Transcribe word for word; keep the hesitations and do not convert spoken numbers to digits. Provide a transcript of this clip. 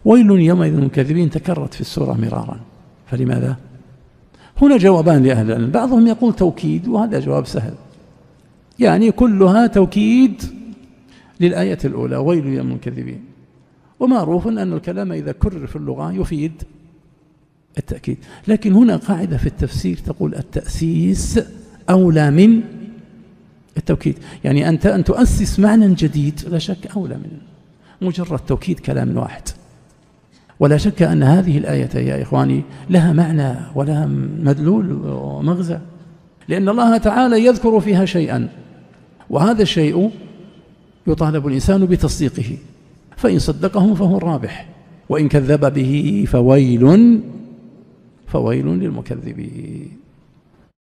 ويل يومئذ للمكذبين تكررت في السورة مرارا. فلماذا؟ هنا جوابان لأهل العلم، بعضهم يقول توكيد، وهذا جواب سهل، يعني كلها توكيد للآية الأولى ويل يوم المكذبين. ومعروف أن الكلام إذا كرر في اللغة يفيد التأكيد، لكن هنا قاعدة في التفسير تقول التأسيس أولى من التوكيد، يعني أنت أن تؤسس معنى جديد لا شك أولى من مجرد توكيد كلام واحد. ولا شك أن هذه الآية يا إخواني لها معنى ولها مدلول ومغزى، لأن الله تعالى يذكر فيها شيئا، وهذا الشيء يطالب الإنسان بتصديقه، فإن صدقه فهو الرابح، وإن كذب به فويل فويل للمكذبين.